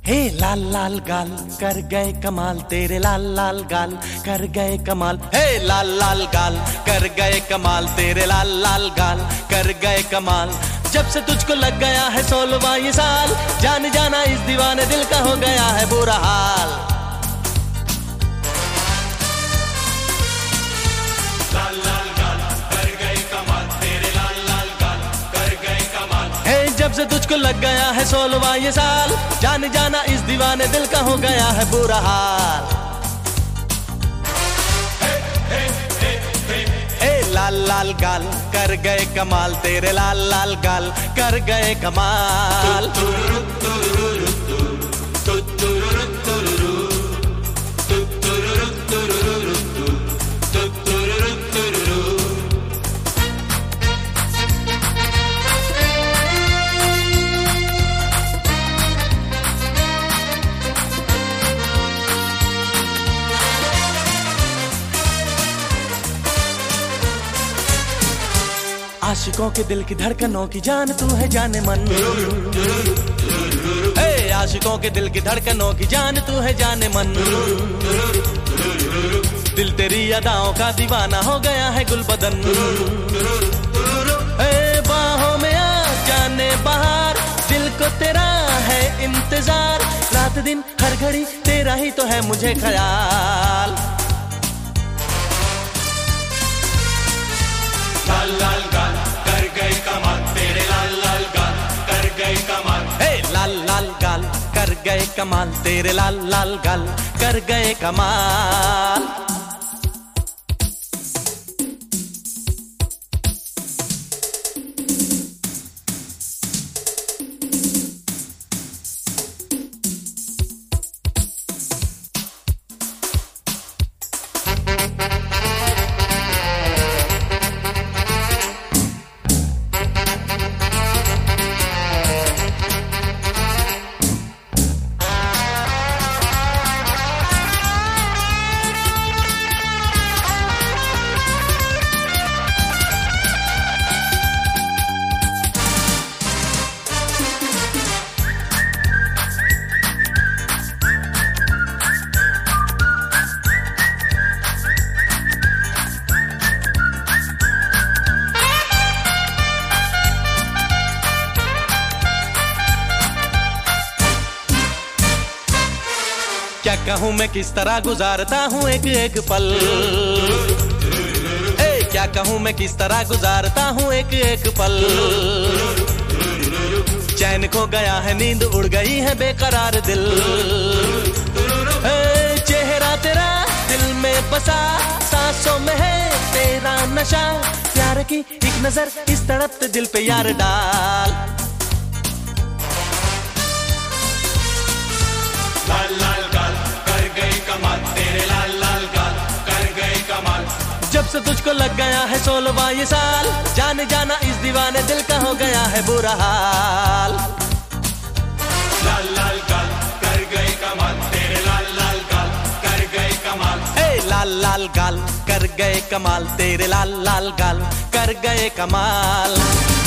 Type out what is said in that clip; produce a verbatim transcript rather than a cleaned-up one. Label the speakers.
Speaker 1: हे लाल लाल गाल कर गए कमाल, तेरे लाल लाल गाल कर गए कमाल। हे लाल लाल गाल कर गए कमाल, तेरे लाल लाल गाल कर गए कमाल। जब से तुझको लग गया है सोलवा ये साल, जान जाना इस दीवाने दिल का हो गया है बुरा हाल।
Speaker 2: लाल लाल गाल कर गए कमाल, तेरे लाल लाल गाल कर गए कमाल।
Speaker 1: हे जब से तुझको लग गया है सोलवा ये साल, जान जाना इस दीवाने दिल का हो गया है बुरा हाल। लाल लाल गाल कर गए कमाल, तेरे लाल लाल गाल कर गए कमाल। आशिकों के दिल की धड़कनों की जान तू है जाने मन। हे आशिकों के दिल की धड़कनों की जान तू है जाने मन। दिल तेरी अदाओं का दीवाना हो गया है गुलबदन। हे बाहों में आ जाने बहार, दिल को तेरा है इंतजार। रात दिन हर घड़ी तेरा ही तो है मुझे ख्याल।
Speaker 2: लाल लाल गाल कर गए कमाल, तेरे लाल लाल गाल कर गए कमाल।
Speaker 1: हे लाल लाल गाल कर गए कमाल, तेरे लाल लाल गाल कर गए कमाल। क्या कहूँ मैं किस तरह गुजारता हूँ एक एक पल। ए, क्या कहूँ मैं किस तरह गुजारता हूँ एक एक पल। चैन खो गया है, नींद उड़ गई है बेकरार दिल। ए, चेहरा तेरा दिल में बसा, सांसों में है तेरा नशा। प्यार की एक नजर इस तड़पते दिल पे यार डाल।
Speaker 2: लाल लाल गाल कर गए कमाल, तेरे लाल लाल गाल कर गए कमाल।
Speaker 1: जब से तुझको लग गया है सोलवा ये साल, जाने जाना इस दीवाने दिल का हो गया है बुरा हाल।
Speaker 2: लाल लाल गाल कर गए कमाल, तेरे लाल लाल गाल कर गए कमाल।
Speaker 1: हे लाल लाल गाल कर गए कमाल, तेरे लाल लाल गाल कर गए कमाल।